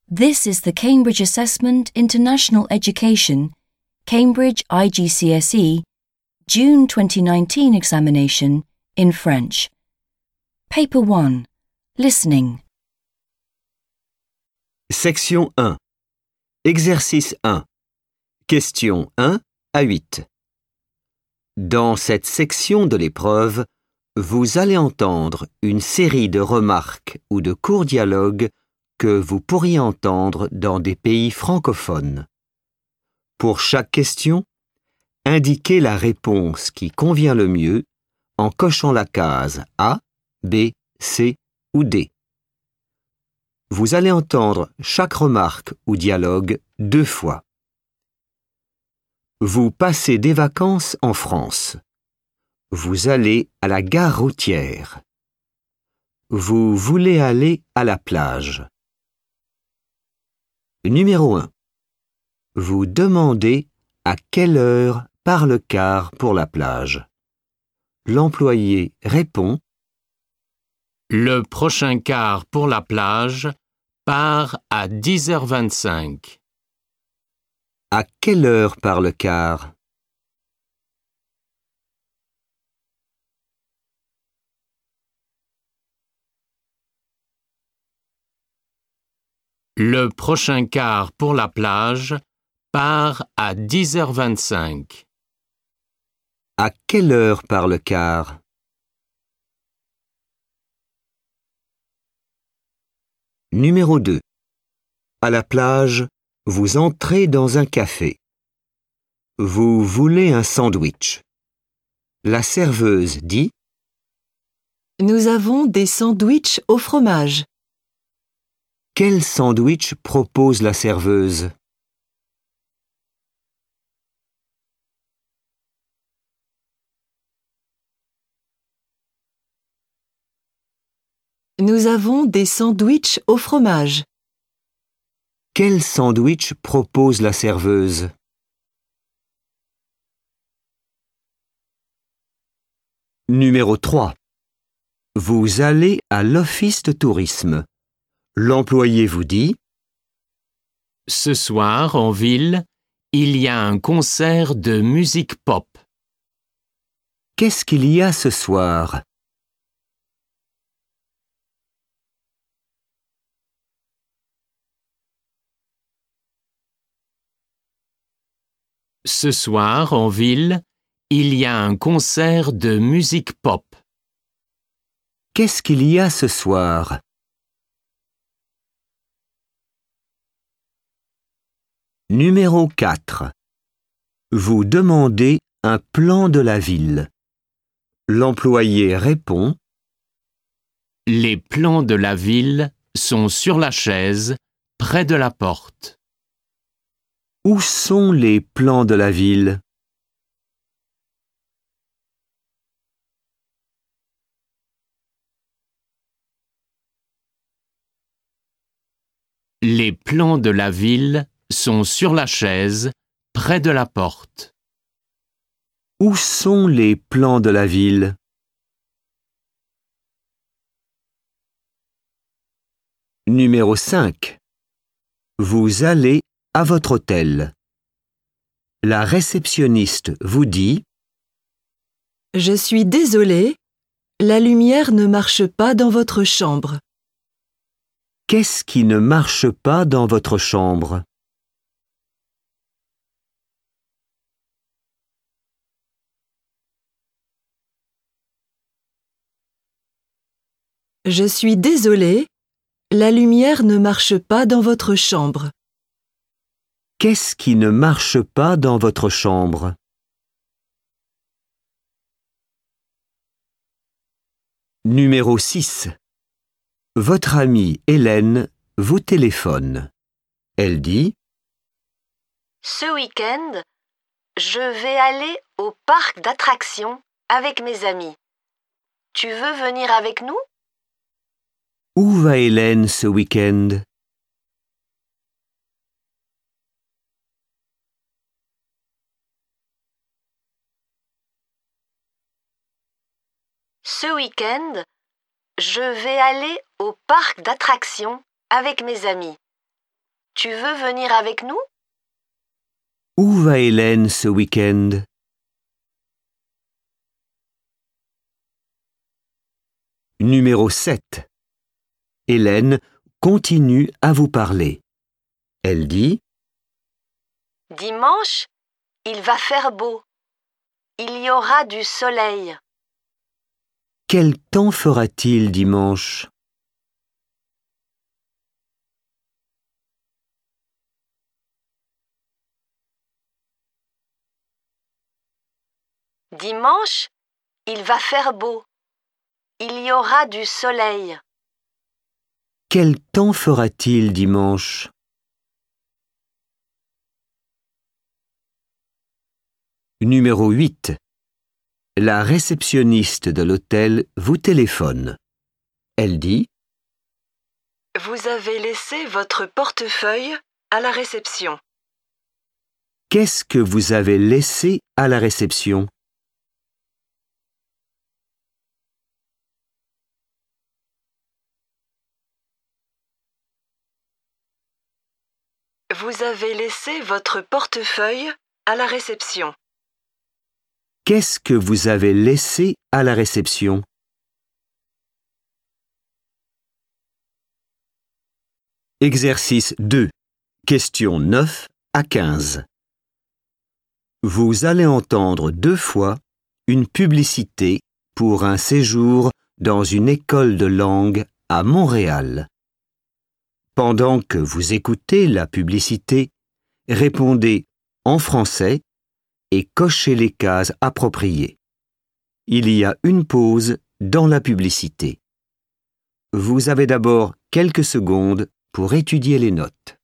This is the Cambridge Assessment International Education, Cambridge IGCSE, June 2019 examination in French. Paper 1. Listening. Section 1. Exercice 1. Questions 1 à 8. Dans cette section de l'épreuve, vous allez entendre une série de remarques ou de courts dialogues que vous pourriez entendre dans des pays francophones. Pour chaque question, indiquez la réponse qui convient le mieux en cochant la case A, B, C ou D. Vous allez entendre chaque remarque ou dialogue 2 fois. Vous passez des vacances en France. Vous allez à la gare routière. Vous voulez aller à la plage. Numéro 1. Vous demandez à quelle heure part le car pour la plage. L'employé répond: Le prochain car pour la plage part à 10h25. À quelle heure part le car? Le prochain car pour la plage part à 10h25. À quelle heure part le car? Numéro 2. À la plage, vous entrez dans un café. Vous voulez un sandwich. La serveuse dit: Nous avons des sandwichs au fromage. Quel sandwich propose la serveuse? Nous avons des sandwichs au fromage. Quel sandwich propose la serveuse? Numéro 3. Vous allez à l'office de tourisme. L'employé vous dit: Ce soir, en ville, il y a un concert de musique pop. Qu'est-ce qu'il y a ce soir? Ce soir, en ville, il y a un concert de musique pop. Qu'est-ce qu'il y a ce soir? Numéro 4. Vous demandez un plan de la ville. L'employé répond: Les plans de la ville sont sur la chaise, près de la porte. Où sont les plans de la ville? Les plans de la ville sont sur la chaise, près de la porte. Où sont les plans de la ville? Numéro 5. Vous allez à votre hôtel. La réceptionniste vous dit: Je suis désolée, la lumière ne marche pas dans votre chambre. Qu'est-ce qui ne marche pas dans votre chambre? Je suis désolée, la lumière ne marche pas dans votre chambre. Qu'est-ce qui ne marche pas dans votre chambre? Numéro 6. Votre amie Hélène vous téléphone. Elle dit: Ce week-end, je vais aller au parc d'attractions avec mes amis. Tu veux venir avec nous? Où va Hélène ce week-end? Ce week-end, je vais aller au parc d'attractions avec mes amis. Tu veux venir avec nous? Où va Hélène ce week-end? Numéro 7. Hélène continue à vous parler. Elle dit: Dimanche, il va faire beau. Il y aura du soleil. Quel temps fera-t-il dimanche? Dimanche, il va faire beau. Il y aura du soleil. Quel temps fera-t-il dimanche? Numéro 8. La réceptionniste de l'hôtel vous téléphone. Elle dit: Vous avez laissé votre portefeuille à la réception. Qu'est-ce que vous avez laissé à la réception? Vous avez laissé votre portefeuille à la réception. Qu'est-ce que vous avez laissé à la réception? Exercice 2. Questions 9 à 15. Vous allez entendre 2 fois une publicité pour un séjour dans une école de langue à Montréal. Pendant que vous écoutez la publicité, répondez en français et cochez les cases appropriées. Il y a une pause dans la publicité. Vous avez d'abord quelques secondes pour étudier les notes.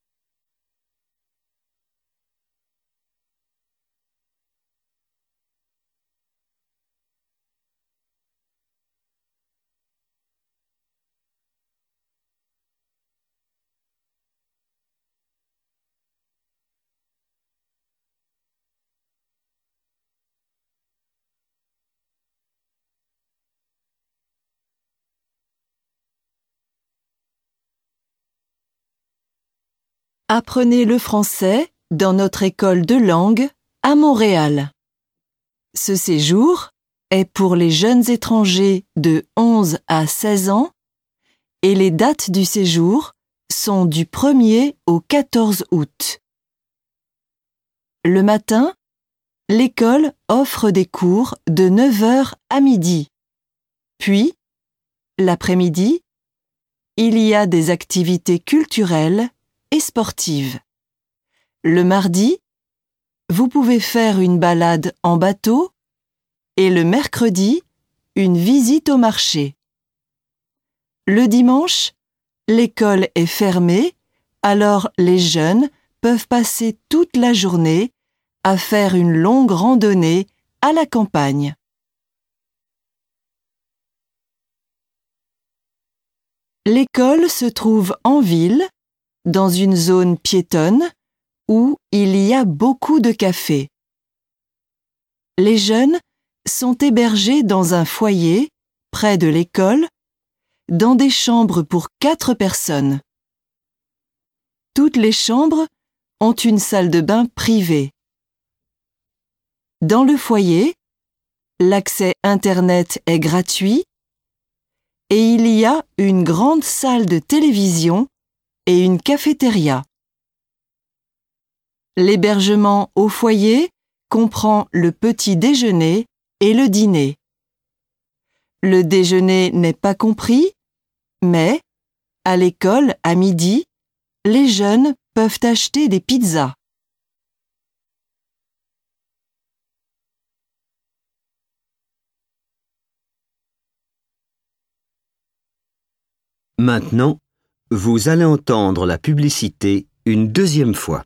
Apprenez le français dans notre école de langue à Montréal. Ce séjour est pour les jeunes étrangers de 11 à 16 ans et les dates du séjour sont du 1er au 14 août. Le matin, l'école offre des cours de 9h à midi. Puis, l'après-midi, il y a des activités culturelles et sportives. Le mardi, vous pouvez faire une balade en bateau et le mercredi, une visite au marché. Le dimanche, l'école est fermée, alors les jeunes peuvent passer toute la journée à faire une longue randonnée à la campagne. L'école se trouve en ville, dans une zone piétonne où il y a beaucoup de cafés. Les jeunes sont hébergés dans un foyer près de l'école, dans des chambres pour 4 personnes. Toutes les chambres ont une salle de bain privée. Dans le foyer, l'accès Internet est gratuit et il y a une grande salle de télévision et une cafétéria. L'hébergement au foyer comprend le petit déjeuner et le dîner. Le déjeuner n'est pas compris, mais, à l'école, à midi, les jeunes peuvent acheter des pizzas. Maintenant, vous allez entendre la publicité une deuxième fois.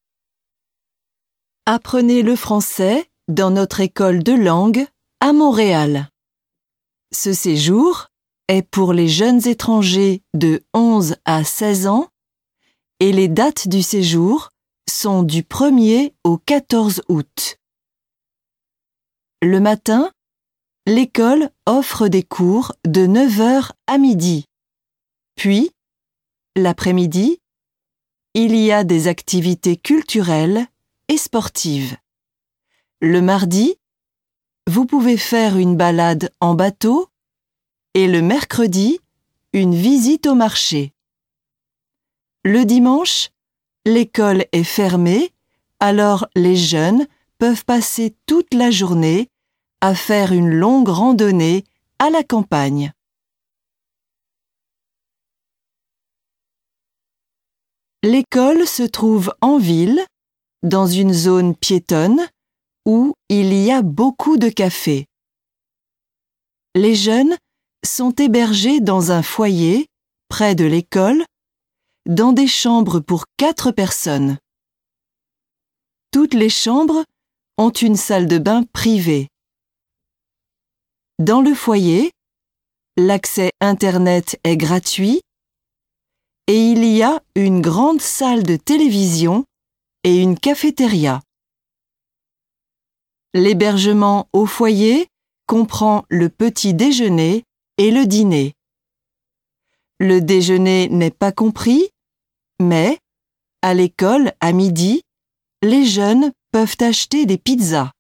Apprenez le français dans notre école de langue à Montréal. Ce séjour est pour les jeunes étrangers de 11 à 16 ans et les dates du séjour sont du 1er au 14 août. Le matin, l'école offre des cours de 9h à midi. Puis, l'après-midi, il y a des activités culturelles et sportives. Le mardi, vous pouvez faire une balade en bateau et le mercredi, une visite au marché. Le dimanche, l'école est fermée, alors les jeunes peuvent passer toute la journée à faire une longue randonnée à la campagne. L'école se trouve en ville, dans une zone piétonne, où il y a beaucoup de cafés. Les jeunes sont hébergés dans un foyer, près de l'école, dans des chambres pour 4 personnes. Toutes les chambres ont une salle de bain privée. Dans le foyer, l'accès Internet est gratuit et il y a une grande salle de télévision et une cafétéria. L'hébergement au foyer comprend le petit déjeuner et le dîner. Le déjeuner n'est pas compris, mais, à l'école, à midi, les jeunes peuvent acheter des pizzas.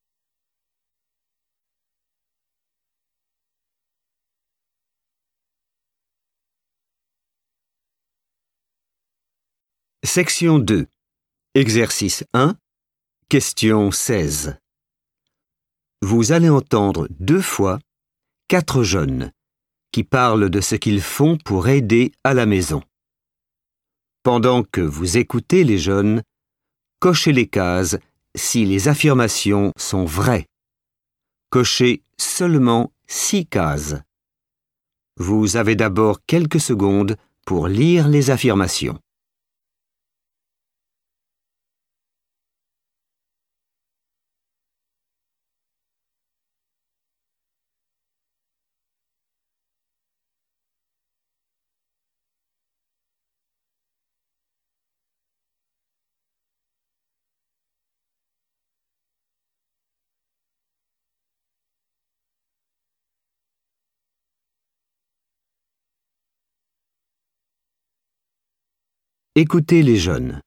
Section 2. Exercice 1. Question 16. Vous allez entendre 2 fois 4 jeunes qui parlent de ce qu'ils font pour aider à la maison. Pendant que vous écoutez les jeunes, cochez les cases si les affirmations sont vraies. Cochez seulement 6 cases. Vous avez d'abord quelques secondes pour lire les affirmations. Écoutez les jeunes.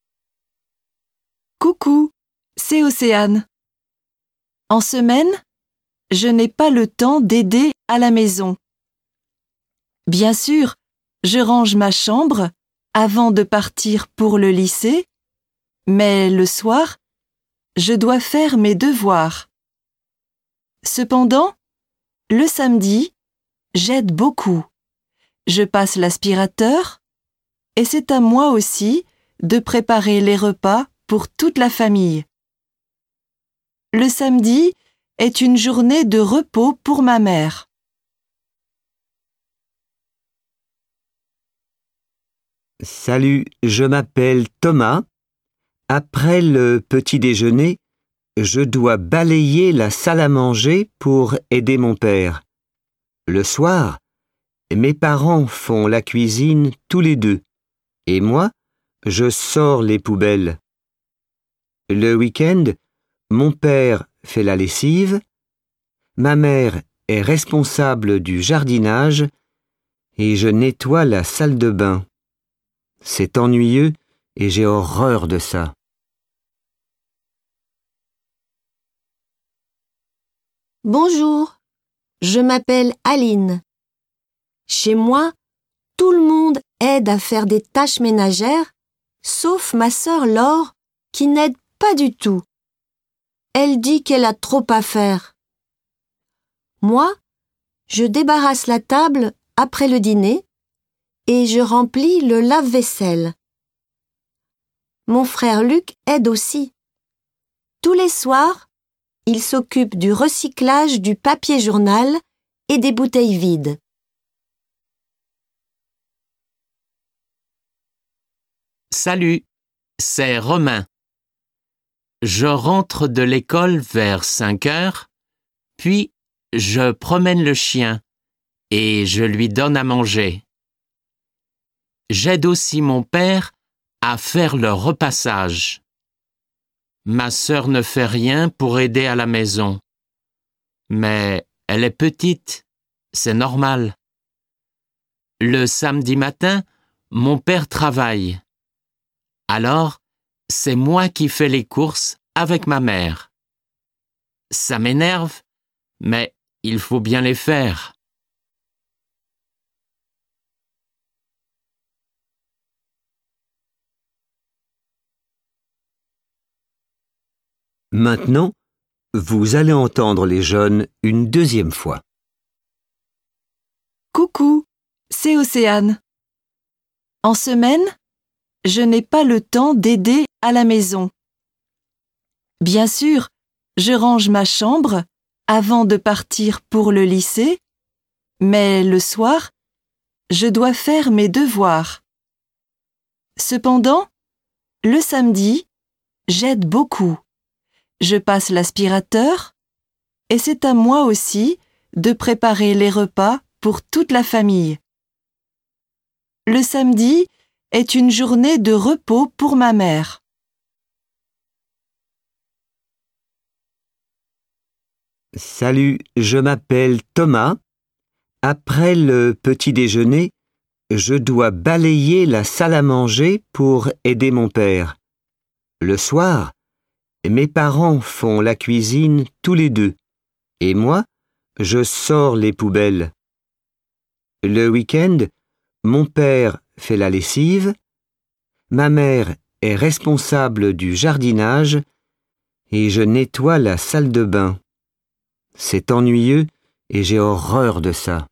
Coucou, c'est Océane. En semaine, je n'ai pas le temps d'aider à la maison. Bien sûr, je range ma chambre avant de partir pour le lycée, mais le soir, je dois faire mes devoirs. Cependant, le samedi, j'aide beaucoup. Je passe l'aspirateur et c'est à moi aussi de préparer les repas pour toute la famille. Le samedi est une journée de repos pour ma mère. Salut, je m'appelle Thomas. Après le petit déjeuner, je dois balayer la salle à manger pour aider mon père. Le soir, mes parents font la cuisine tous les deux. Et moi, je sors les poubelles. Le week-end, mon père fait la lessive, ma mère est responsable du jardinage et je nettoie la salle de bain. C'est ennuyeux et j'ai horreur de ça. Bonjour, je m'appelle Aline. Chez moi, tout le monde aide à faire des tâches ménagères, sauf ma sœur Laure, qui n'aide pas du tout. Elle dit qu'elle a trop à faire. Moi, je débarrasse la table après le dîner et je remplis le lave-vaisselle. Mon frère Luc aide aussi. Tous les soirs, il s'occupe du recyclage du papier journal et des bouteilles vides. Salut, c'est Romain. Je rentre de l'école vers 5 heures, puis je promène le chien et je lui donne à manger. J'aide aussi mon père à faire le repassage. Ma sœur ne fait rien pour aider à la maison. Mais elle est petite, c'est normal. Le samedi matin, mon père travaille. Alors, c'est moi qui fais les courses avec ma mère. Ça m'énerve, mais il faut bien les faire. Maintenant, vous allez entendre les jeunes une deuxième fois. Coucou, c'est Océane. En semaine, je n'ai pas le temps d'aider à la maison. Bien sûr, je range ma chambre avant de partir pour le lycée, mais le soir, je dois faire mes devoirs. Cependant, le samedi, j'aide beaucoup. Je passe l'aspirateur et c'est à moi aussi de préparer les repas pour toute la famille. Le samedi est une journée de repos pour ma mère. Salut, je m'appelle Thomas. Après le petit déjeuner, je dois balayer la salle à manger pour aider mon père. Le soir, mes parents font la cuisine tous les deux et moi, je sors les poubelles. Le week-end, mon père fait la lessive, ma mère est responsable du jardinage et je nettoie la salle de bain. C'est ennuyeux et j'ai horreur de ça.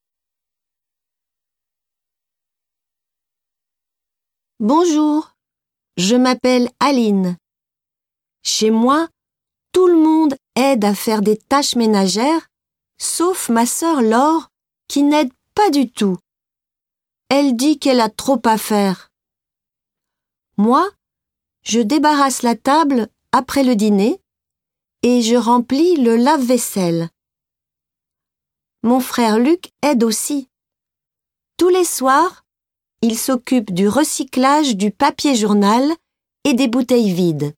Bonjour, je m'appelle Aline. Chez moi, tout le monde aide à faire des tâches ménagères, sauf ma sœur Laure, qui n'aide pas du tout. Elle dit qu'elle a trop à faire. Moi, je débarrasse la table après le dîner et je remplis le lave-vaisselle. Mon frère Luc aide aussi. Tous les soirs, il s'occupe du recyclage du papier journal et des bouteilles vides.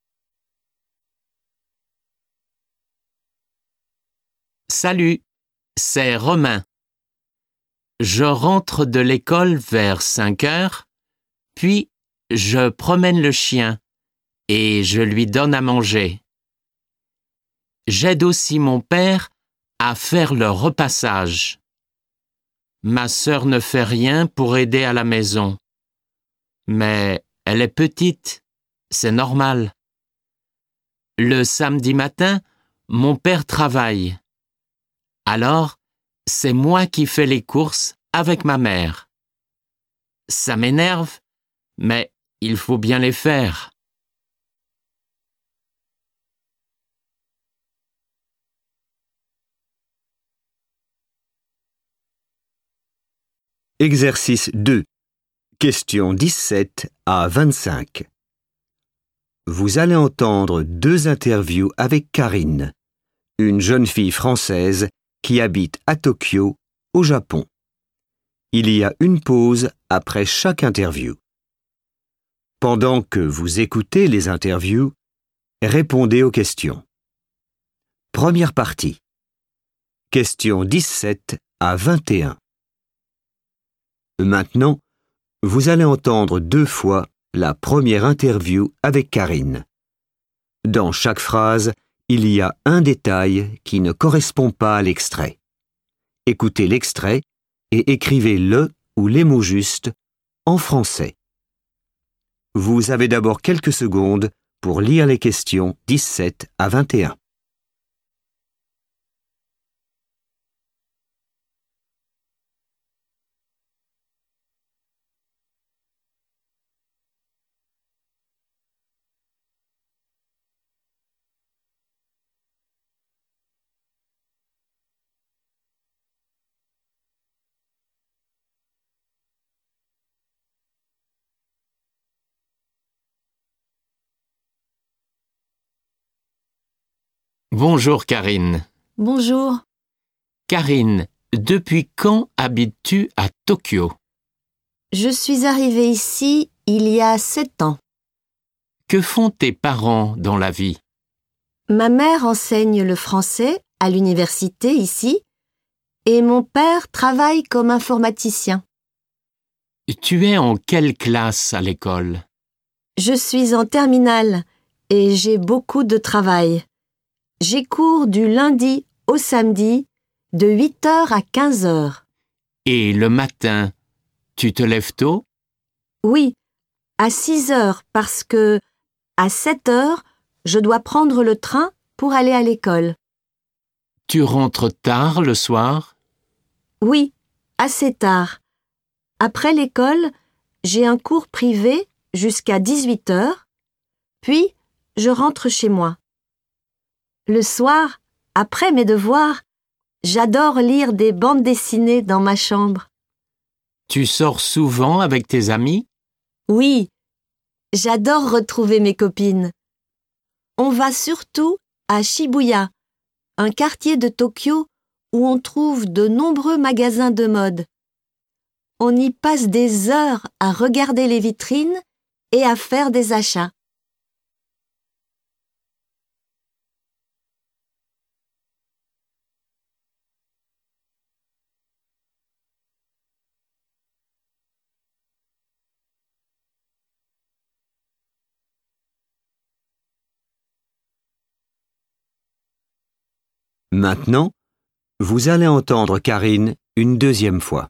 Salut, c'est Romain. Je rentre de l'école vers 5 heures, puis je promène le chien et je lui donne à manger. J'aide aussi mon père à faire le repassage. Ma sœur ne fait rien pour aider à la maison. Mais elle est petite, c'est normal. Le samedi matin, mon père travaille. Alors, c'est moi qui fais les courses avec ma mère. Ça m'énerve, mais il faut bien les faire. Exercice 2. Questions 17 à 25. Vous allez entendre deux interviews avec Karine, une jeune fille française qui habite à Tokyo, au Japon. Il y a une pause après chaque interview. Pendant que vous écoutez les interviews, répondez aux questions. Première partie. Questions 17 à 21. Maintenant, vous allez entendre deux fois la première interview avec Karine. Dans chaque phrase, il y a un détail qui ne correspond pas à l'extrait. Écoutez l'extrait et écrivez le ou les mots justes en français. Vous avez d'abord quelques secondes pour lire les questions 17 à 21. Bonjour Karine. Bonjour. Karine, depuis quand habites-tu à Tokyo? Je suis arrivée ici il y a 7 ans. Que font tes parents dans la vie? Ma mère enseigne le français à l'université ici et mon père travaille comme informaticien. Tu es en quelle classe à l'école? Je suis en terminale et j'ai beaucoup de travail. J'ai cours du lundi au samedi de 8h à 15h. Et le matin, tu te lèves tôt? Oui, à 6h parce que à 7h, je dois prendre le train pour aller à l'école. Tu rentres tard le soir? Oui, assez tard. Après l'école, j'ai un cours privé jusqu'à 18h, puis je rentre chez moi. Le soir, après mes devoirs, j'adore lire des bandes dessinées dans ma chambre. Tu sors souvent avec tes amis? Oui, j'adore retrouver mes copines. On va surtout à Shibuya, un quartier de Tokyo où on trouve de nombreux magasins de mode. On y passe des heures à regarder les vitrines et à faire des achats. Maintenant, vous allez entendre Karine une deuxième fois.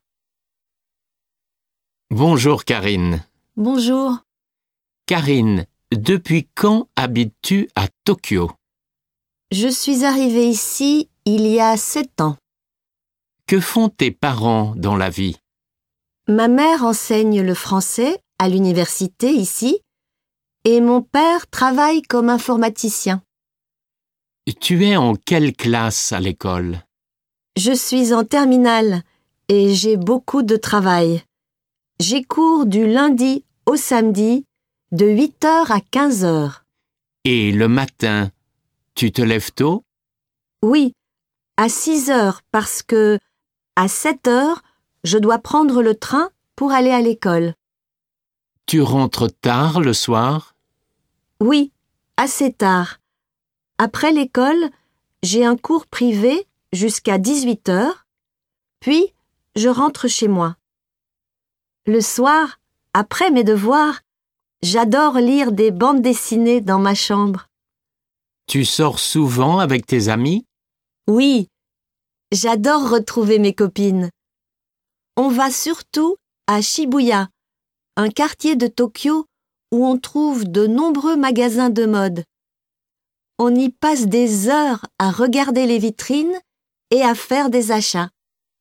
Bonjour Karine. Bonjour. Karine, depuis quand habites-tu à Tokyo? Je suis arrivée ici il y a 7 ans. Que font tes parents dans la vie? Ma mère enseigne le français à l'université ici et mon père travaille comme informaticien. Tu es en quelle classe à l'école? Je suis en terminale et j'ai beaucoup de travail. J'ai cours du lundi au samedi de 8h à 15h. Et le matin, tu te lèves tôt? Oui, à 6h parce que à 7h, je dois prendre le train pour aller à l'école. Tu rentres tard le soir? Oui, assez tard. Après l'école, j'ai un cours privé jusqu'à 18h, puis je rentre chez moi. Le soir, après mes devoirs, j'adore lire des bandes dessinées dans ma chambre. Tu sors souvent avec tes amis? Oui, j'adore retrouver mes copines. On va surtout à Shibuya, un quartier de Tokyo où on trouve de nombreux magasins de mode. On y passe des heures à regarder les vitrines et à faire des achats.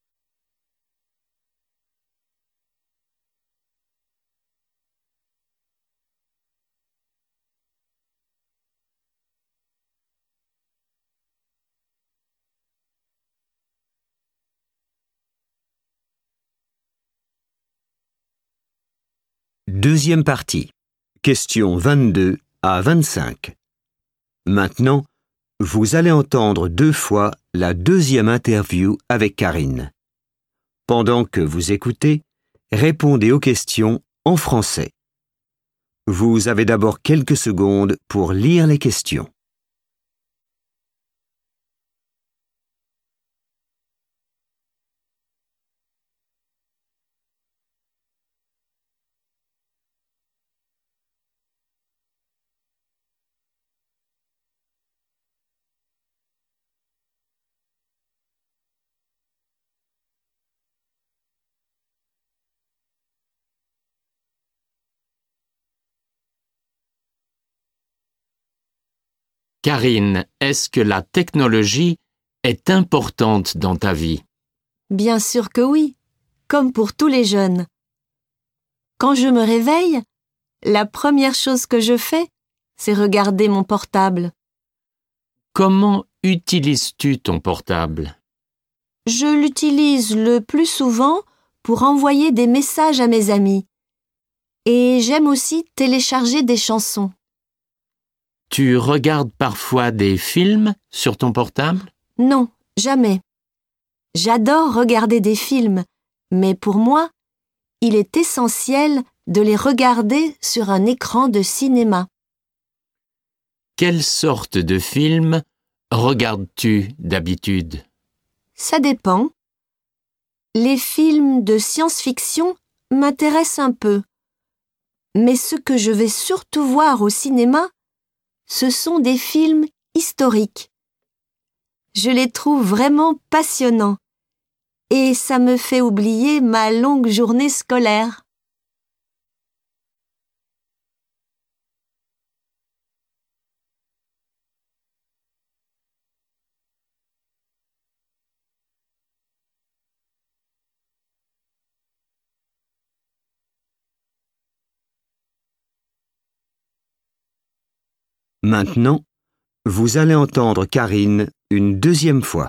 Deuxième partie. Questions 22 à 25. Maintenant, vous allez entendre 2 fois la deuxième interview avec Karine. Pendant que vous écoutez, répondez aux questions en français. Vous avez d'abord quelques secondes pour lire les questions. Karine, est-ce que la technologie est importante dans ta vie? Bien sûr que oui, comme pour tous les jeunes. Quand je me réveille, la première chose que je fais, c'est regarder mon portable. Comment utilises-tu ton portable? Je l'utilise le plus souvent pour envoyer des messages à mes amis. Et j'aime aussi télécharger des chansons. Tu regardes parfois des films sur ton portable? Non, jamais. J'adore regarder des films, mais pour moi, il est essentiel de les regarder sur un écran de cinéma. Quelle sorte de film regardes-tu d'habitude? Ça dépend. Les films de science-fiction m'intéressent un peu. Mais ce que je vais surtout voir au cinéma, ce sont des films historiques. Je les trouve vraiment passionnants et ça me fait oublier ma longue journée scolaire. Maintenant, vous allez entendre Karine une deuxième fois.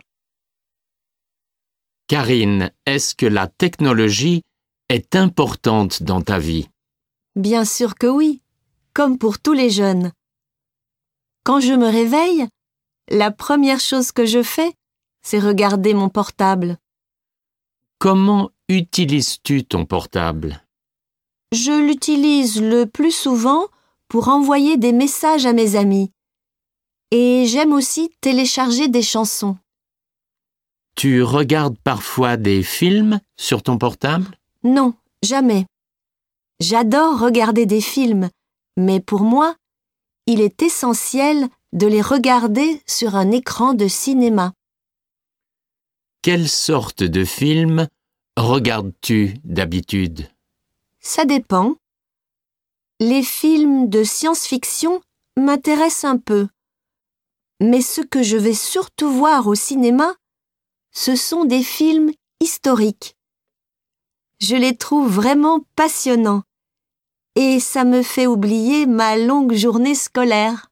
Karine, est-ce que la technologie est importante dans ta vie? Bien sûr que oui, comme pour tous les jeunes. Quand je me réveille, la première chose que je fais, c'est regarder mon portable. Comment utilises-tu ton portable? Je l'utilise le plus souvent pour envoyer des messages à mes amis. Et j'aime aussi télécharger des chansons. Tu regardes parfois des films sur ton portable? Non, jamais. J'adore regarder des films, mais pour moi, il est essentiel de les regarder sur un écran de cinéma. Quelle sorte de film regardes-tu d'habitude? Ça dépend. Les films de science-fiction m'intéressent un peu. Mais ce que je vais surtout voir au cinéma, ce sont des films historiques. Je les trouve vraiment passionnants et ça me fait oublier ma longue journée scolaire.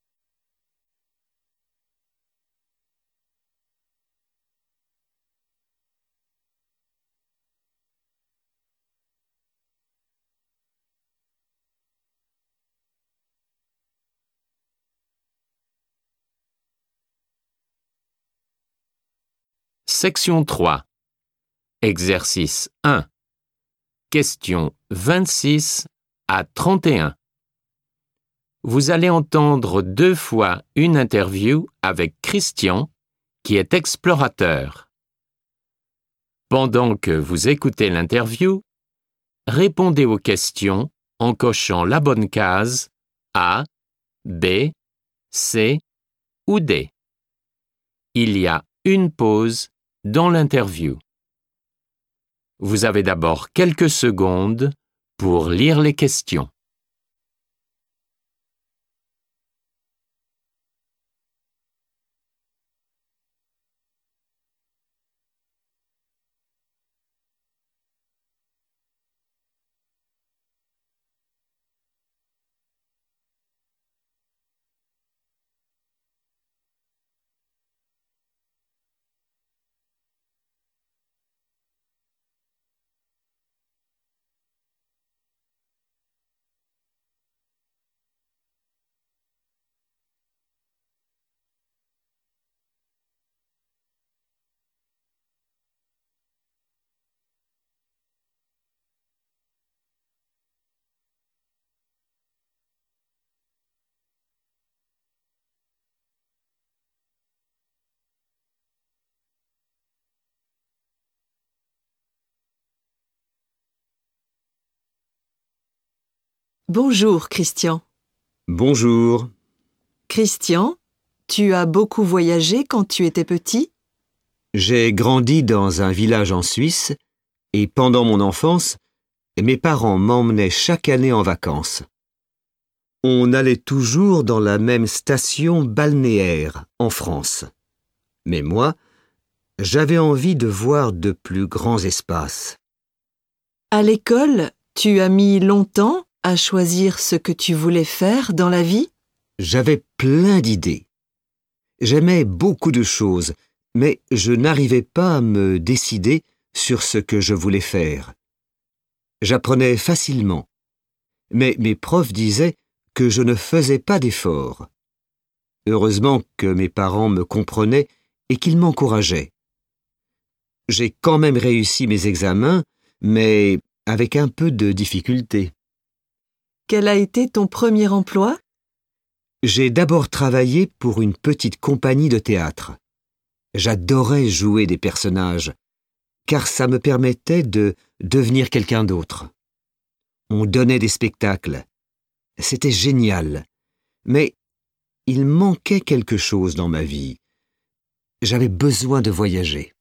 Section 3. Exercice 1. Questions 26 à 31. Vous allez entendre 2 fois une interview avec Christian, qui est explorateur. Pendant que vous écoutez l'interview, répondez aux questions en cochant la bonne case A, B, C ou D. Il y a une pause dans l'interview. Vous avez d'abord quelques secondes pour lire les questions. Bonjour, Christian. Bonjour. Christian, tu as beaucoup voyagé quand tu étais petit? J'ai grandi dans un village en Suisse et pendant mon enfance, mes parents m'emmenaient chaque année en vacances. On allait toujours dans la même station balnéaire en France. Mais moi, j'avais envie de voir de plus grands espaces. À l'école, tu as mis longtemps à choisir ce que tu voulais faire dans la vie? J'avais plein d'idées. J'aimais beaucoup de choses, mais je n'arrivais pas à me décider sur ce que je voulais faire. J'apprenais facilement, mais mes profs disaient que je ne faisais pas d'efforts. Heureusement que mes parents me comprenaient et qu'ils m'encourageaient. J'ai quand même réussi mes examens, mais avec un peu de difficulté. Quel a été ton premier emploi? J'ai d'abord travaillé pour une petite compagnie de théâtre. J'adorais jouer des personnages, car ça me permettait de devenir quelqu'un d'autre. On donnait des spectacles. C'était génial. Mais il manquait quelque chose dans ma vie. J'avais besoin de voyager.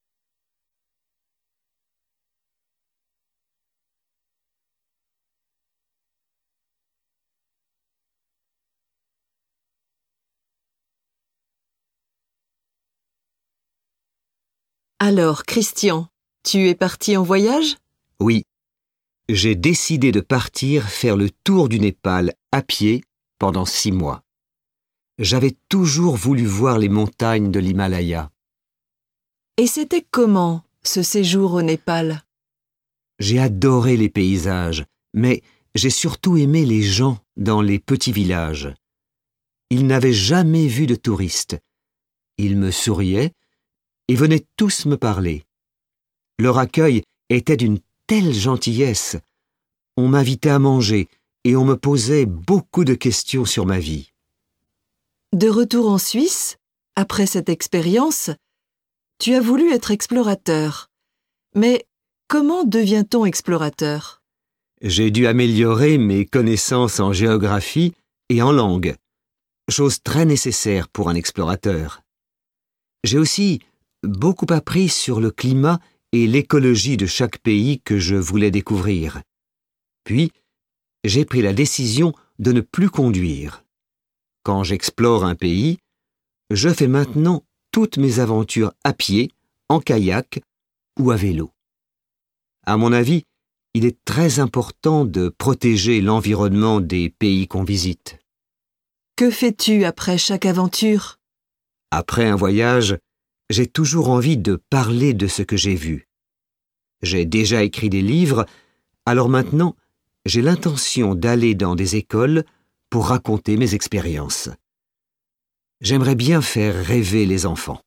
Alors, Christian, tu es parti en voyage? Oui, j'ai décidé de partir faire le tour du Népal à pied pendant 6 mois. J'avais toujours voulu voir les montagnes de l'Himalaya. Et c'était comment, ce séjour au Népal? J'ai adoré les paysages, mais j'ai surtout aimé les gens dans les petits villages. Ils n'avaient jamais vu de touristes. Ils me souriaient et venaient tous me parler. Leur accueil était d'une telle gentillesse. On m'invitait à manger et on me posait beaucoup de questions sur ma vie. De retour en Suisse, après cette expérience, tu as voulu être explorateur. Mais comment devient-on explorateur? J'ai dû améliorer mes connaissances en géographie et en langue, chose très nécessaire pour un explorateur. J'ai aussi beaucoup appris sur le climat et l'écologie de chaque pays que je voulais découvrir. Puis, j'ai pris la décision de ne plus conduire. Quand j'explore un pays, je fais maintenant toutes mes aventures à pied, en kayak ou à vélo. À mon avis, il est très important de protéger l'environnement des pays qu'on visite. Que fais-tu après chaque aventure? Après un voyage, j'ai toujours envie de parler de ce que j'ai vu. J'ai déjà écrit des livres, alors maintenant, j'ai l'intention d'aller dans des écoles pour raconter mes expériences. J'aimerais bien faire rêver les enfants.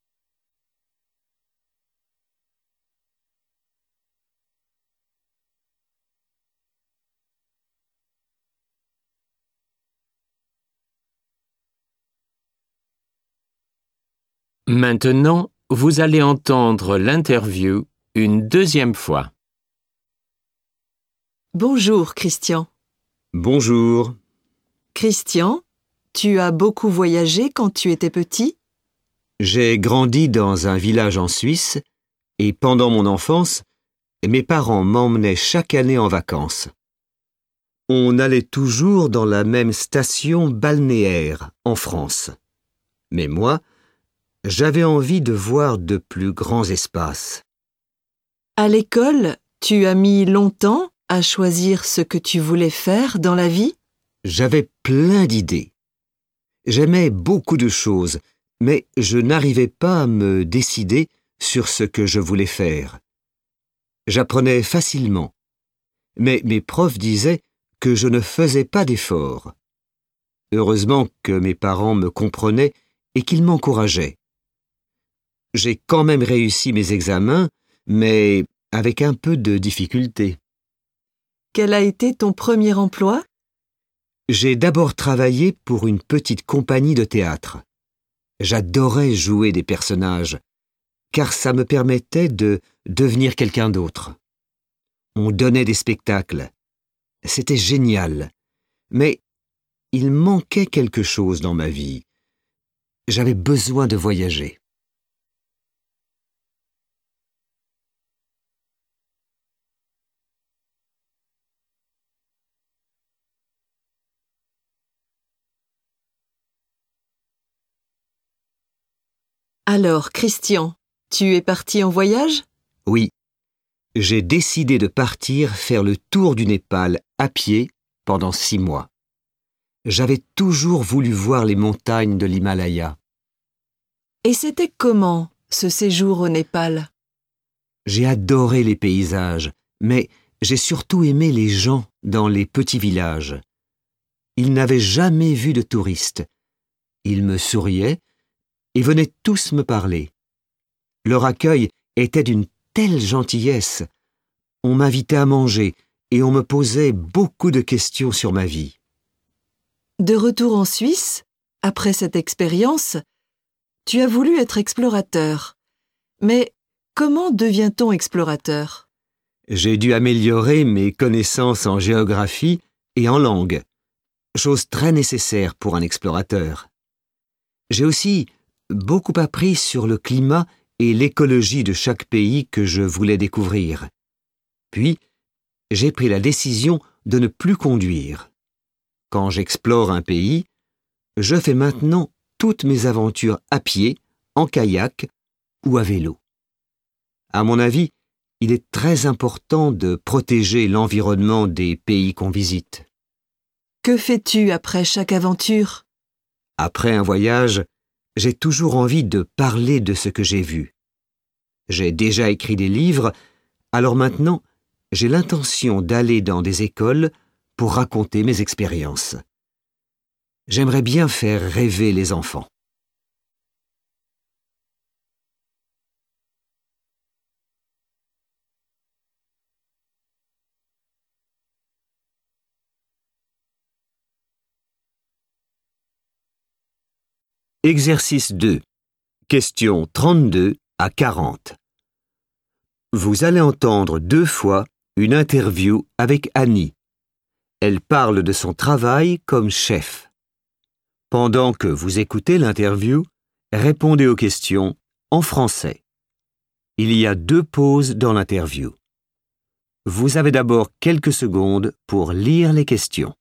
Maintenant, vous allez entendre l'interview une deuxième fois. Bonjour, Christian. Bonjour. Christian, tu as beaucoup voyagé quand tu étais petit? J'ai grandi dans un village en Suisse et pendant mon enfance, mes parents m'emmenaient chaque année en vacances. On allait toujours dans la même station balnéaire en France. Mais moi, j'avais envie de voir de plus grands espaces. À l'école, tu as mis longtemps à choisir ce que tu voulais faire dans la vie? J'avais plein d'idées. J'aimais beaucoup de choses, mais je n'arrivais pas à me décider sur ce que je voulais faire. J'apprenais facilement, mais mes profs disaient que je ne faisais pas d'efforts. Heureusement que mes parents me comprenaient et qu'ils m'encourageaient. J'ai quand même réussi mes examens, mais avec un peu de difficulté. Quel a été ton premier emploi? J'ai d'abord travaillé pour une petite compagnie de théâtre. J'adorais jouer des personnages, car ça me permettait de devenir quelqu'un d'autre. On donnait des spectacles. C'était génial. Mais il manquait quelque chose dans ma vie. J'avais besoin de voyager. Alors, Christian, tu es parti en voyage? Oui, j'ai décidé de partir faire le tour du Népal à pied pendant 6 mois. J'avais toujours voulu voir les montagnes de l'Himalaya. Et c'était comment, ce séjour au Népal? J'ai adoré les paysages, mais j'ai surtout aimé les gens dans les petits villages. Ils n'avaient jamais vu de touristes. Ils me souriaient et venaient tous me parler. Leur accueil était d'une telle gentillesse. On m'invitait à manger et on me posait beaucoup de questions sur ma vie. De retour en Suisse, après cette expérience, tu as voulu être explorateur. Mais comment devient-on explorateur? J'ai dû améliorer mes connaissances en géographie et en langue, chose très nécessaire pour un explorateur. J'ai aussi beaucoup appris sur le climat et l'écologie de chaque pays que je voulais découvrir. Puis, j'ai pris la décision de ne plus conduire. Quand j'explore un pays, je fais maintenant toutes mes aventures à pied, en kayak ou à vélo. À mon avis, il est très important de protéger l'environnement des pays qu'on visite. Que fais-tu après chaque aventure? Après un voyage, j'ai toujours envie de parler de ce que j'ai vu. J'ai déjà écrit des livres, alors maintenant, j'ai l'intention d'aller dans des écoles pour raconter mes expériences. J'aimerais bien faire rêver les enfants. Exercice 2. Questions 32 à 40. Vous allez entendre 2 fois une interview avec Annie. Elle parle de son travail comme chef. Pendant que vous écoutez l'interview, répondez aux questions en français. Il y a 2 pauses dans l'interview. Vous avez d'abord quelques secondes pour lire les questions.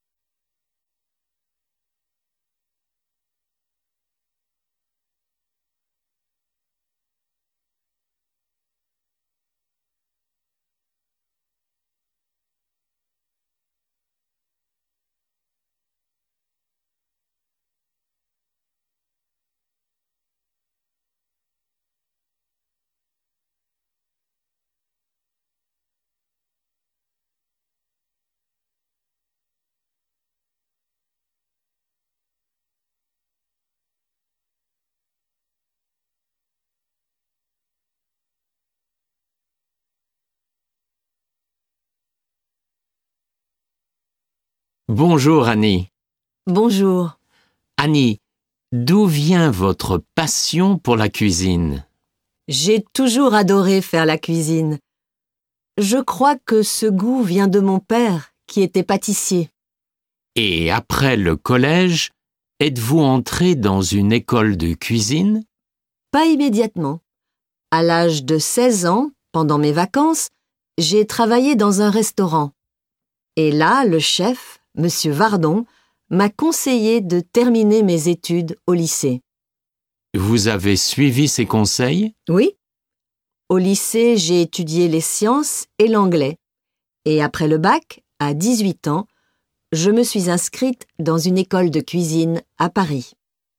Bonjour Annie. Bonjour. Annie, d'où vient votre passion pour la cuisine? J'ai toujours adoré faire la cuisine. Je crois que ce goût vient de mon père, qui était pâtissier. Et après le collège, êtes-vous entrée dans une école de cuisine? Pas immédiatement. À l'âge de 16 ans, pendant mes vacances, j'ai travaillé dans un restaurant. Et là, le chef, Monsieur Vardon, m'a conseillé de terminer mes études au lycée. Vous avez suivi ses conseils? Oui. Au lycée, j'ai étudié les sciences et l'anglais. Et après le bac, à 18 ans, je me suis inscrite dans une école de cuisine à Paris.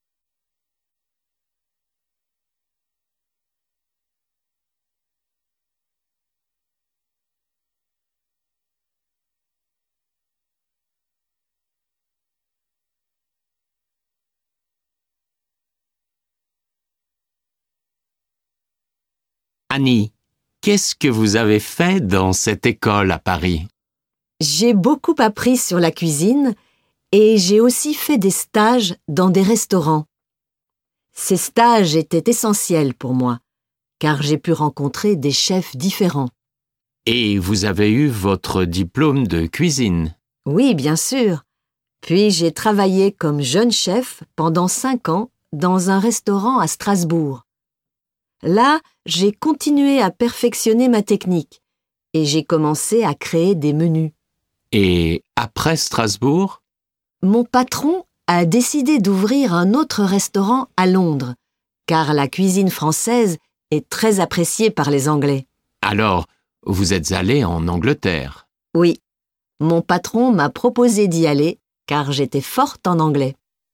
Annie, qu'est-ce que vous avez fait dans cette école à Paris? J'ai beaucoup appris sur la cuisine et j'ai aussi fait des stages dans des restaurants. Ces stages étaient essentiels pour moi, car j'ai pu rencontrer des chefs différents. Et vous avez eu votre diplôme de cuisine? Oui, bien sûr. Puis j'ai travaillé comme jeune chef pendant 5 ans dans un restaurant à Strasbourg. Là, j'ai continué à perfectionner ma technique et j'ai commencé à créer des menus. Et après Strasbourg? Mon patron a décidé d'ouvrir un autre restaurant à Londres, car la cuisine française est très appréciée par les Anglais. Alors, vous êtes allée en Angleterre? Oui, mon patron m'a proposé d'y aller, car j'étais forte en anglais.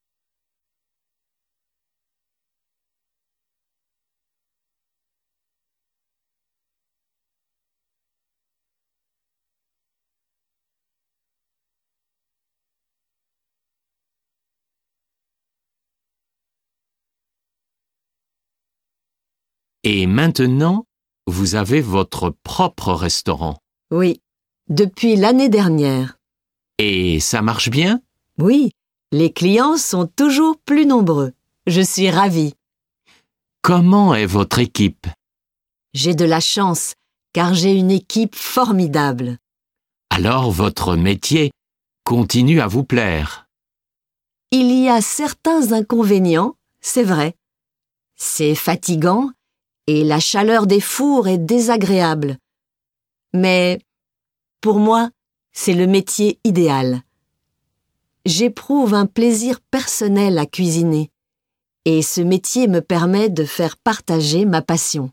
Et maintenant, vous avez votre propre restaurant. Oui, depuis l'année dernière. Et ça marche bien? Oui, les clients sont toujours plus nombreux. Je suis ravie. Comment est votre équipe? J'ai de la chance, car j'ai une équipe formidable. Alors votre métier continue à vous plaire. Il y a certains inconvénients, c'est vrai. C'est fatigant et la chaleur des fours est désagréable. Mais pour moi, c'est le métier idéal. J'éprouve un plaisir personnel à cuisiner et ce métier me permet de faire partager ma passion.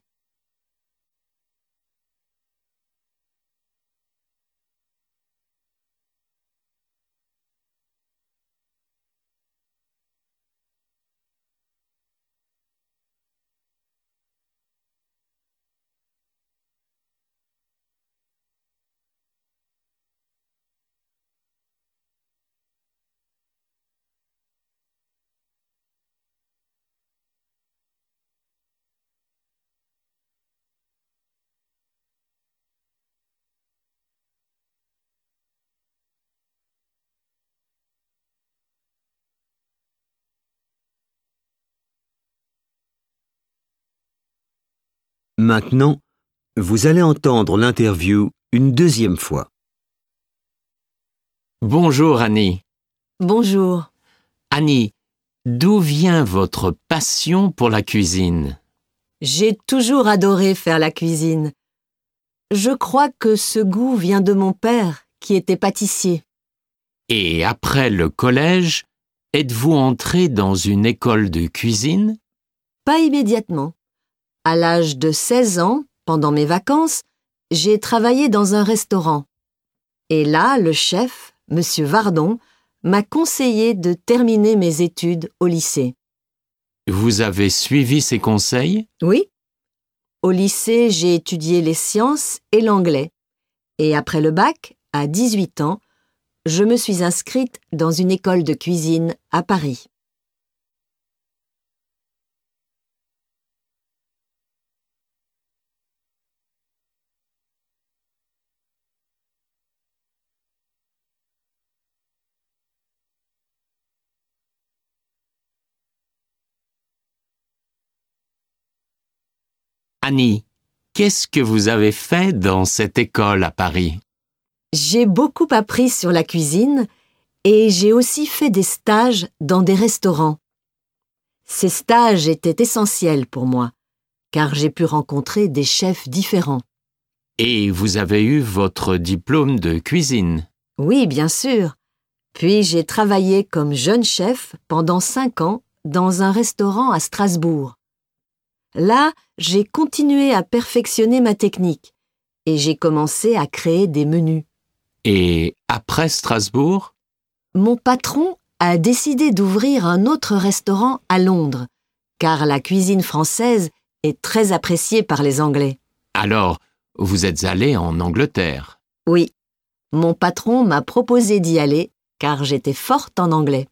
Maintenant, vous allez entendre l'interview une deuxième fois. Bonjour Annie. Bonjour. Annie, d'où vient votre passion pour la cuisine? J'ai toujours adoré faire la cuisine. Je crois que ce goût vient de mon père, qui était pâtissier. Et après le collège, êtes-vous entré dans une école de cuisine? Pas immédiatement. À l'âge de 16 ans, pendant mes vacances, j'ai travaillé dans un restaurant. Et là, le chef, Monsieur Vardon, m'a conseillé de terminer mes études au lycée. Vous avez suivi ses conseils? Oui. Au lycée, j'ai étudié les sciences et l'anglais. Et après le bac, à 18 ans, je me suis inscrite dans une école de cuisine à Paris. Annie, qu'est-ce que vous avez fait dans cette école à Paris? J'ai beaucoup appris sur la cuisine et j'ai aussi fait des stages dans des restaurants. Ces stages étaient essentiels pour moi, car j'ai pu rencontrer des chefs différents. Et vous avez eu votre diplôme de cuisine? Oui, bien sûr. Puis j'ai travaillé comme jeune chef pendant 5 ans dans un restaurant à Strasbourg. Là, j'ai continué à perfectionner ma technique et j'ai commencé à créer des menus. Et après Strasbourg? Mon patron a décidé d'ouvrir un autre restaurant à Londres, car la cuisine française est très appréciée par les Anglais. Alors, vous êtes allé en Angleterre. Oui, mon patron m'a proposé d'y aller, car j'étais forte en anglais.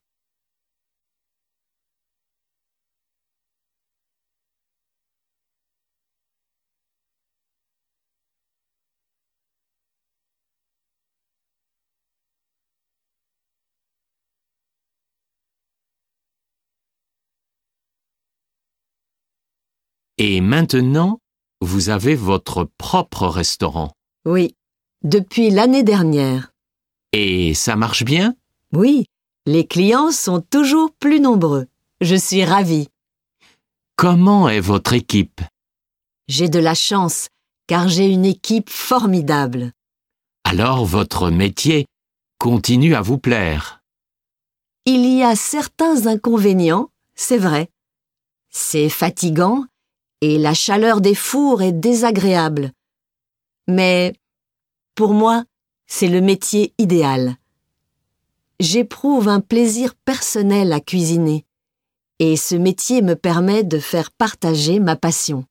Et maintenant, vous avez votre propre restaurant. Oui, depuis l'année dernière. Et ça marche bien? Oui, les clients sont toujours plus nombreux. Je suis ravie. Comment est votre équipe? J'ai de la chance, car j'ai une équipe formidable. Alors votre métier continue à vous plaire. Il y a certains inconvénients, c'est vrai. C'est fatigant et la chaleur des fours est désagréable. Mais pour moi, c'est le métier idéal. J'éprouve un plaisir personnel à cuisiner et ce métier me permet de faire partager ma passion.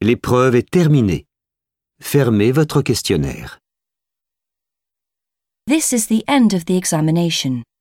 L'épreuve est terminée. Fermez votre questionnaire. This is the end of the examination.